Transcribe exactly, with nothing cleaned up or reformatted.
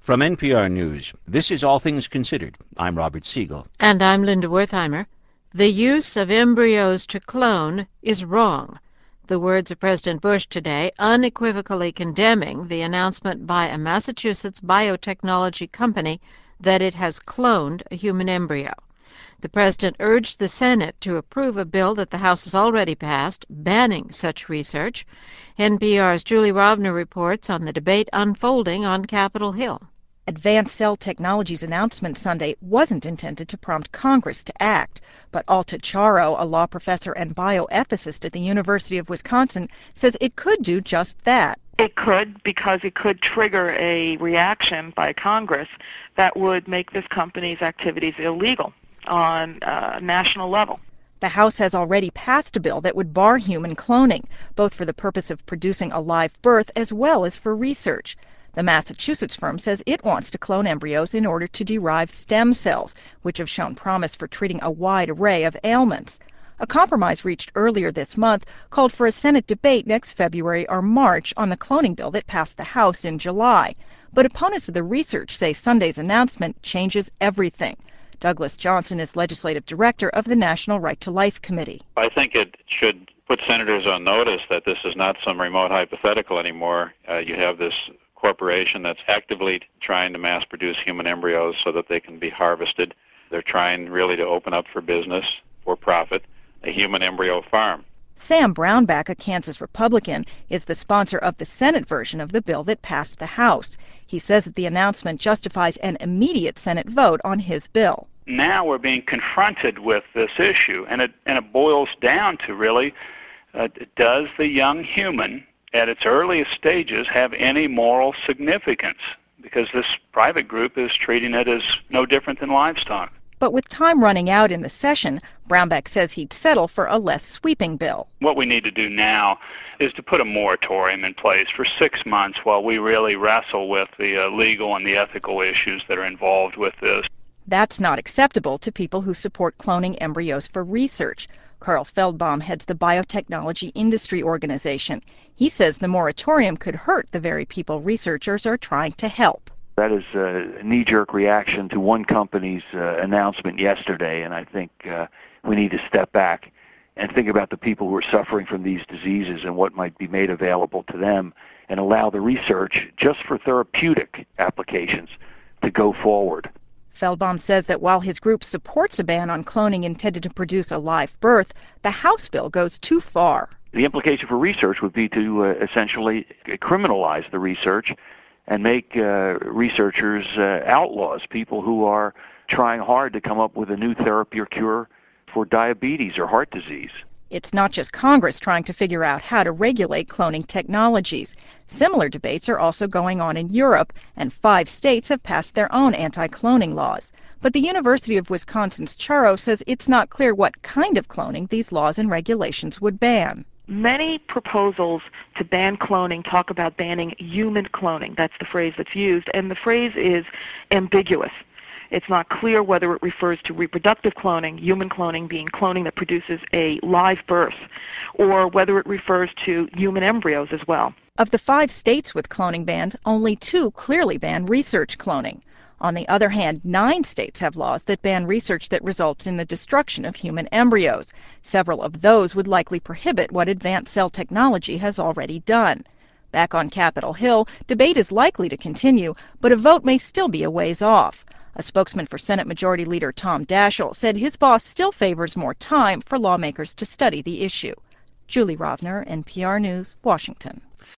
From N P R News, this is All Things Considered. I'm Robert Siegel. And I'm Linda Wertheimer. The use of embryos to clone is wrong. The words of President Bush today, unequivocally condemning the announcement by a Massachusetts biotechnology company that it has cloned a human embryo. The president urged the Senate to approve a bill that the House has already passed, banning such research. N P R's Julie Rovner reports on the debate unfolding on Capitol Hill. Advanced Cell Technologies' announcement Sunday wasn't intended to prompt Congress to act, but Alta Charo, a law professor and bioethicist at the University of Wisconsin, says it could do just that. It could, because it could trigger a reaction by Congress that would make this company's activities illegal on a national level. The House has already passed a bill that would bar human cloning, both for the purpose of producing a live birth as well as for research. The Massachusetts firm says it wants to clone embryos in order to derive stem cells, which have shown promise for treating a wide array of ailments. A compromise reached earlier this month called for a Senate debate next February or March on the cloning bill that passed the House in July. But opponents of the research say Sunday's announcement changes everything. Douglas Johnson is legislative director of the National Right to Life Committee. I think it should put senators on notice that this is not some remote hypothetical anymore. Uh, you have this corporation that's actively trying to mass produce human embryos so that they can be harvested. They're trying really to open up for business, for profit, a human embryo farm. Sam Brownback, a Kansas Republican, is the sponsor of the Senate version of the bill that passed the House. He says that the announcement justifies an immediate Senate vote on his bill. Now we're being confronted with this issue, and it, and it boils down to really, uh, does the young human at its earliest stages have any moral significance? Because this private group is treating it as no different than livestock. But with time running out in the session, Brownback says he'd settle for a less sweeping bill. What we need to do now is to put a moratorium in place for six months while we really wrestle with the uh, legal and the ethical issues that are involved with this. That's not acceptable to people who support cloning embryos for research. Carl Feldbaum heads the Biotechnology Industry Organization. He says the moratorium could hurt the very people researchers are trying to help. That is a knee-jerk reaction to one company's uh, announcement yesterday, and I think uh, we need to step back and think about the people who are suffering from these diseases and what might be made available to them, and allow the research just for therapeutic applications to go forward. Feldbaum says that while his group supports a ban on cloning intended to produce a live birth, the House bill goes too far. The implication for research would be to uh, essentially criminalize the research and make uh, researchers uh, outlaws, people who are trying hard to come up with a new therapy or cure for diabetes or heart disease. It's not just Congress trying to figure out how to regulate cloning technologies. Similar debates are also going on in Europe, and five states have passed their own anti-cloning laws. But the University of Wisconsin's Charo says it's not clear what kind of cloning these laws and regulations would ban. Many proposals to ban cloning talk about banning human cloning. That's the phrase that's used, and the phrase is ambiguous. It's not clear whether it refers to reproductive cloning, human cloning being cloning that produces a live birth, or whether it refers to human embryos as well. Of the five states with cloning bans, only two clearly ban research cloning. On the other hand, nine states have laws that ban research that results in the destruction of human embryos. Several of those would likely prohibit what advanced cell technology has already done. Back on Capitol Hill, debate is likely to continue, but a vote may still be a ways off. A spokesman for Senate Majority Leader Tom Daschle said his boss still favors more time for lawmakers to study the issue. Julie Rovner, N P R News, Washington.